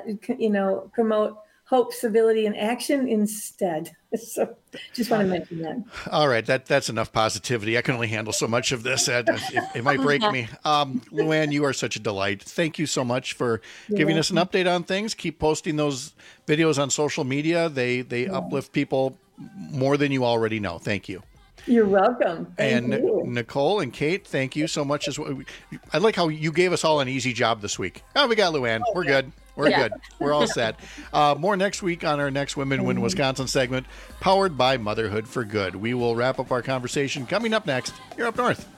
promote hope, civility, and action instead. So just want to mention that. All right. That's enough positivity. I can only handle so much of this. It might break me. Luann, you are such a delight. Thank you so much for giving us an update on things. Keep posting those videos on social media. They uplift people more than you already know. Thank you. You're welcome. Thank you. Nicole and Kate, thank you so much as well. I like how you gave us all an easy job this week. Oh, we got Luann. We're good. We're good. We're all set. More next week on our next Women Win Wisconsin segment, powered by Motherhood for Good. We will wrap up our conversation coming up next. You're up north.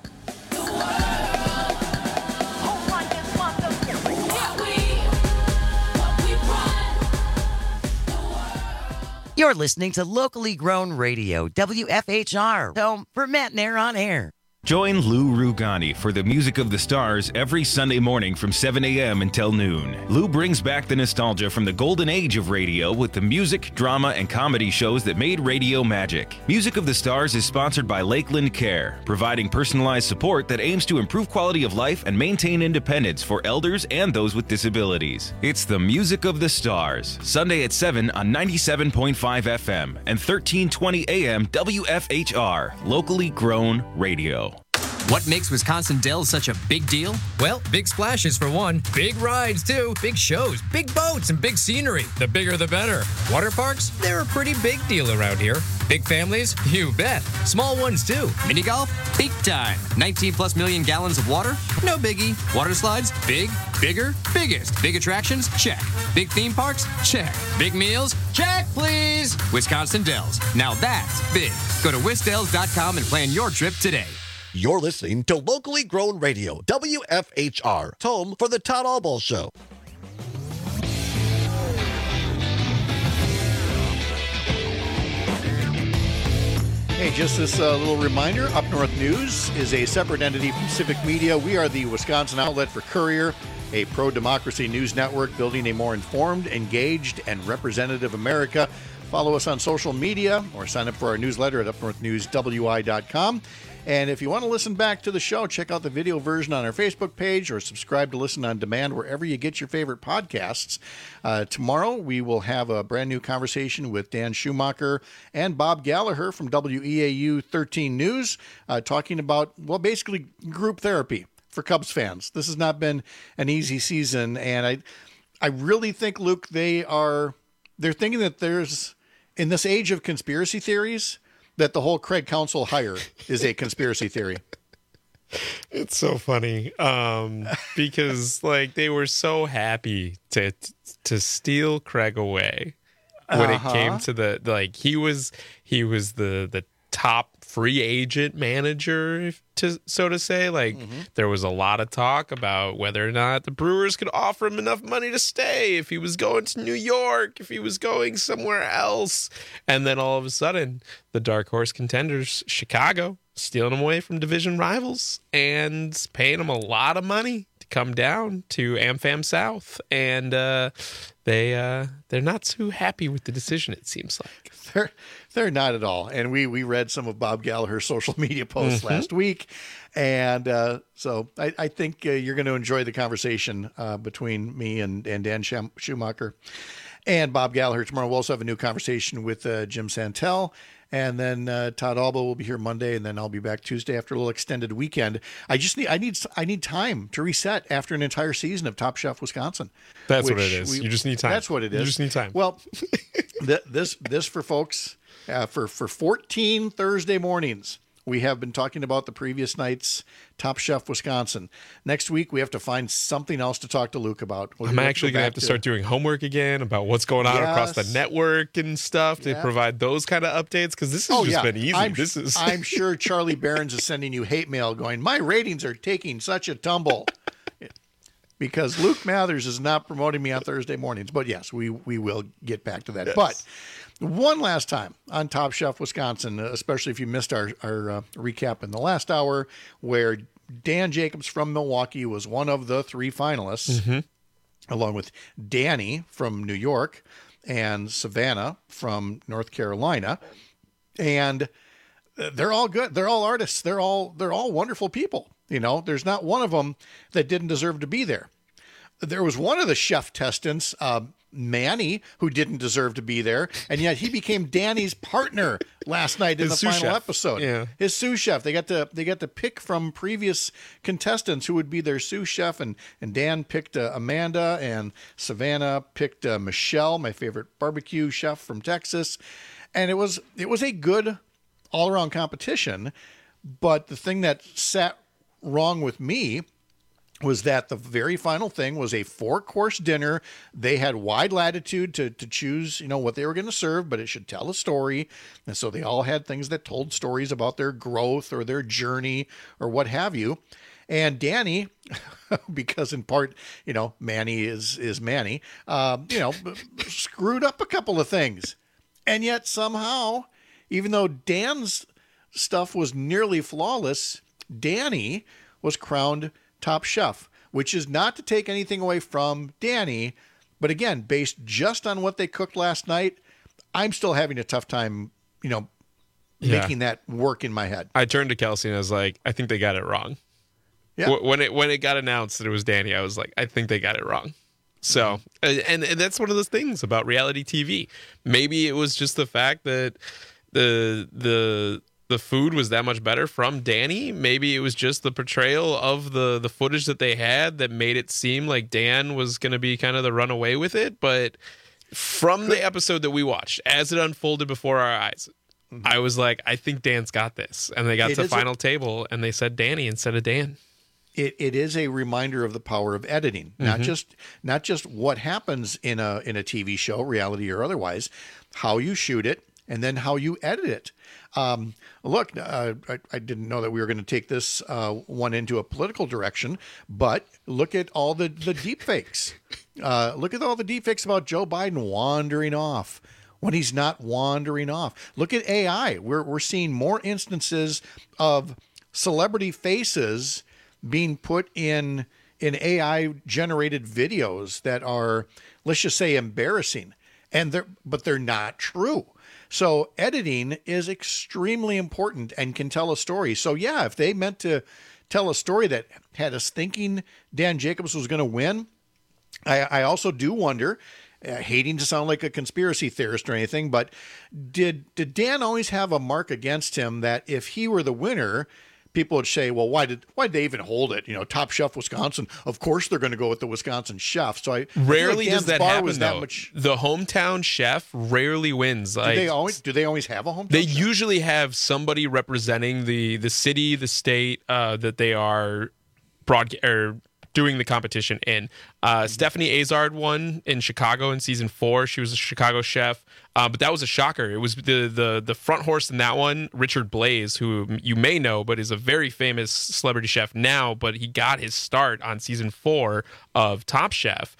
You're listening to locally grown radio, WFHR, home for Matt Nair on Air. Join Lou Rugani for the Music of the Stars every Sunday morning from 7 a.m. until noon. Lou brings back the nostalgia from the golden age of radio with the music, drama, and comedy shows that made radio magic. Music of the Stars is sponsored by Lakeland Care, providing personalized support that aims to improve quality of life and maintain independence for elders and those with disabilities. It's the Music of the Stars, Sunday at 7 on 97.5 FM and 1320 AM WFHR, locally grown radio. What makes Wisconsin Dells such a big deal? Well, big splashes for one, big rides too, big shows, big boats, and big scenery. The bigger the better. Water parks? They're a pretty big deal around here. Big families? You bet. Small ones too. Mini golf? Big time. 19 plus million gallons of water? No biggie. Water slides? Big, bigger, biggest. Big attractions? Check. Big theme parks? Check. Big meals? Check, please. Wisconsin Dells. Now that's big. Go to wisdells.com and plan your trip today. You're listening to locally grown radio, WFHR, home for the Todd Albaugh Show. Hey, just this little reminder, Up North News is a separate entity from Civic Media. We are the Wisconsin outlet for Courier, a pro-democracy news network building a more informed, engaged, and representative America. Follow us on social media or sign up for our newsletter at upnorthnewswi.com. And if you want to listen back to the show, check out the video version on our Facebook page or subscribe to Listen on Demand wherever you get your favorite podcasts. Tomorrow, we will have a brand new conversation with Dan Schumacher and Bob Gallagher from WEAU 13 News, talking about, well, basically group therapy for Cubs fans. This has not been an easy season, and I really think, Luke, they're thinking that there's, in this age of conspiracy theories, that the whole Craig Counsell hire is a conspiracy theory. It's so funny because like they were so happy to steal Craig away when it came to the like he was the top free agent manager, so to say. Like there was a lot of talk about whether or not the Brewers could offer him enough money to stay, if he was going to New York, if he was going somewhere else. And then all of a sudden, the dark horse contenders, Chicago, stealing him away from division rivals and paying him a lot of money to come down to AmFam South. And they're not too happy with the decision, it seems like. They're not at all. And we read some of Bob Gallagher's social media posts last week. And so I think you're going to enjoy the conversation between me and Dan Schumacher and Bob Gallagher tomorrow. We'll also have a new conversation with Jim Santel. And then Todd Albaugh will be here Monday, and then I'll be back Tuesday after a little extended weekend. I need time to reset after an entire season of Top Chef Wisconsin. That's what it is. You just need time. That's what it is. You just need time. Well, this for folks, for 14 Thursday mornings, we have been talking about the previous night's Top Chef Wisconsin. Next week, we have to find something else to talk to Luke about. I'm actually going to have to start doing homework again about what's going on across the network and stuff to provide those kind of updates, because this has just been easy. I'm sure Charlie Barons is sending you hate mail going, my ratings are taking such a tumble. Because Luke Mathers is not promoting me on Thursday mornings. But yes, we will get back to that. Yes. But one last time on Top Chef Wisconsin, especially if you missed our recap in the last hour, where Dan Jacobs from Milwaukee was one of the three finalists, along with Danny from New York and Savannah from North Carolina. And they're all good. They're all artists. They're all wonderful people. You know, there's not one of them that didn't deserve to be there. There was one of the chef testants, Manny, who didn't deserve to be there, and yet he became Danny's partner last night in the final episode. Yeah. His sous chef. They got to pick from previous contestants who would be their sous chef, and Dan picked Amanda, and Savannah picked Michelle, my favorite barbecue chef from Texas, and it was a good all-around competition. But the thing that sat wrong with me was that the very final thing was a 4-course dinner. They had wide latitude to choose, what they were going to serve, but it should tell a story. And so they all had things that told stories about their growth or their journey or what have you. And Danny, because in part, Manny is Manny, screwed up a couple of things. And yet somehow, even though Dan's stuff was nearly flawless, Danny was crowned top chef, which is not to take anything away from Danny. But again, based just on what they cooked last night, I'm still having a tough time, making that work in my head. I turned to Kelsey and I was like, I think they got it wrong. Yeah. When it got announced that it was Danny, I was like, I think they got it wrong. So, and that's one of those things about reality TV. Maybe it was just the fact that the food was that much better from Danny. Maybe it was just the portrayal of the footage that they had that made it seem like Dan was going to be kind of the runaway with it. But from the episode that we watched, as it unfolded before our eyes, I was like, I think Dan's got this. And they got to the final table and they said Danny instead of Dan. It is a reminder of the power of editing, not just what happens in a TV show, reality or otherwise, how you shoot it and then how you edit it. Look, I didn't know that we were going to take this one into a political direction, but look at all the deep fakes. Look at all the deep fakes about Joe Biden wandering off when he's not wandering off. Look at AI. We're seeing more instances of celebrity faces being put in AI generated videos that are, let's just say, embarrassing, but they're not true. So editing is extremely important and can tell a story. So yeah, if they meant to tell a story that had us thinking Dan Jacobs was going to win, I also do wonder, hating to sound like a conspiracy theorist or anything, but did Dan always have a mark against him that if he were the winner, people would say, well, why'd they even hold it? Top Chef Wisconsin. Of course they're going to go with the Wisconsin chef. So rarely does that happen, though. The hometown chef rarely wins. Do they always have a hometown They chef? usually have somebody representing the city, the state that they are doing the competition in. Stephanie Azard won in Chicago in season 4. She was a Chicago chef, but that was a shocker. It was the front horse in that one, Richard Blaze, who you may know, but is a very famous celebrity chef now. But he got his start on season 4 of Top Chef.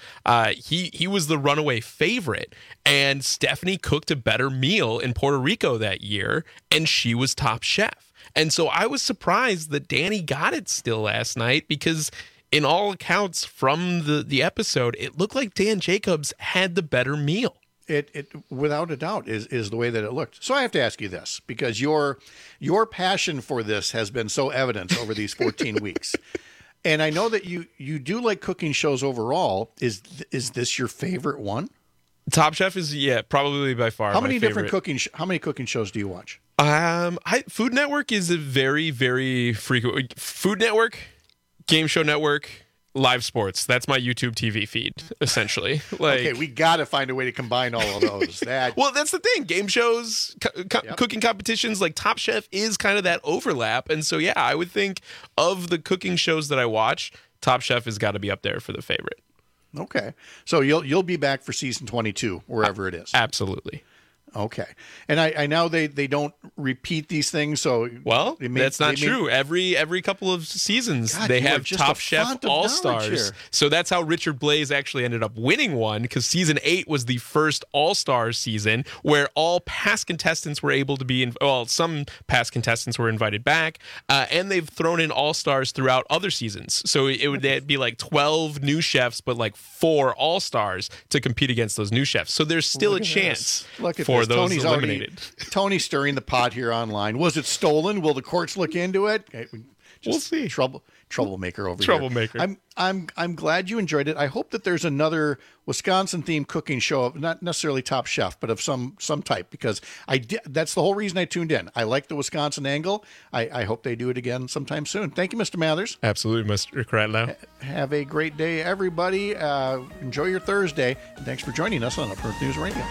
He was the runaway favorite, and Stephanie cooked a better meal in Puerto Rico that year, and she was top chef. And so I was surprised that Danny got it still last night, because in all accounts from the episode, it looked like Dan Jacobs had the better meal. It without a doubt is the way that it looked. So I have to ask you this, because your passion for this has been so evident over these 14 weeks. And I know that you do like cooking shows overall. Is this your favorite one? Top Chef is probably by far. How many my different favorite. how many cooking shows do you watch? Food Network is a very, very frequent. Food Network, Game Show Network, live sports. That's my YouTube TV feed, essentially. Okay, we got to find a way to combine all of those. Well, that's the thing. Game shows, cooking competitions, like Top Chef is kind of that overlap. And so, yeah, I would think of the cooking shows that I watch, Top Chef has got to be up there for the favorite. Okay. So you'll be back for season 22, wherever it is. Absolutely. Okay. And I know they don't repeat these things, so that's not true. Every couple of seasons they have Top Chef All-Stars. So that's how Richard Blaze actually ended up winning one, because season 8 was the first All-Stars season where all past contestants were able to be some past contestants were invited back, and they've thrown in All-Stars throughout other seasons. So it'd be like 12 new chefs, but like 4 All-Stars to compete against those new chefs. So there's still a chance for those Tony's eliminated. Tony's stirring the pot here online. Was it stolen? Will the courts look into it? We'll see. Troublemaker over Troublemaker. here. I'm glad you enjoyed it. I hope that there's another Wisconsin themed cooking show, not necessarily Top Chef, but of some type, because that's the whole reason I tuned in. I like the Wisconsin angle. I hope they do it again sometime soon. Thank you, Mr. Mathers. Absolutely, Mr. Kratlow. Have a great day, everybody. Enjoy your Thursday, and thanks for joining us on Upper News Radio.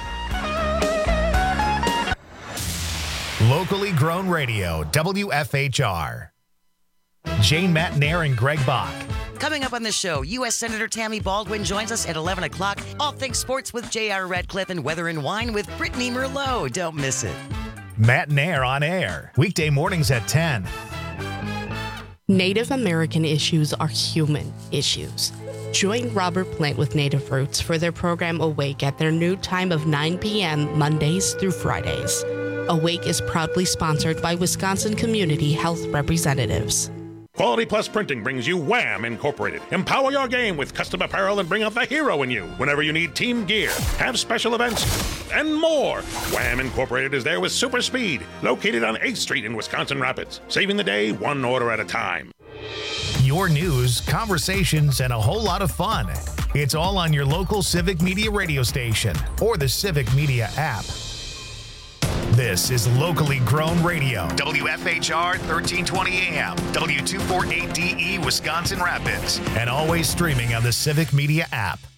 Locally grown radio, WFHR. Jane Matnair and Greg Bach. Coming up on the show, U.S. Senator Tammy Baldwin joins us at 11 o'clock. All things sports with J.R. Radcliffe and Weather and Wine with Brittany Merlot. Don't miss it. Matnair on air, weekday mornings at 10. Native American issues are human issues. Join Robert Plant with Native Roots for their program Awake at their new time of 9 p.m. Mondays through Fridays. Awake is proudly sponsored by Wisconsin Community Health Representatives. Quality Plus Printing brings you Wham! Incorporated. Empower your game with custom apparel and bring out the hero in you whenever you need team gear, have special events, and more. Wham! Incorporated is there with super speed, located on 8th Street in Wisconsin Rapids, saving the day one order at a time. Your news, conversations, and a whole lot of fun. It's all on your local Civic Media radio station or the Civic Media app. This is locally grown radio. WFHR 1320 AM, W248DE, Wisconsin Rapids, and always streaming on the Civic Media app.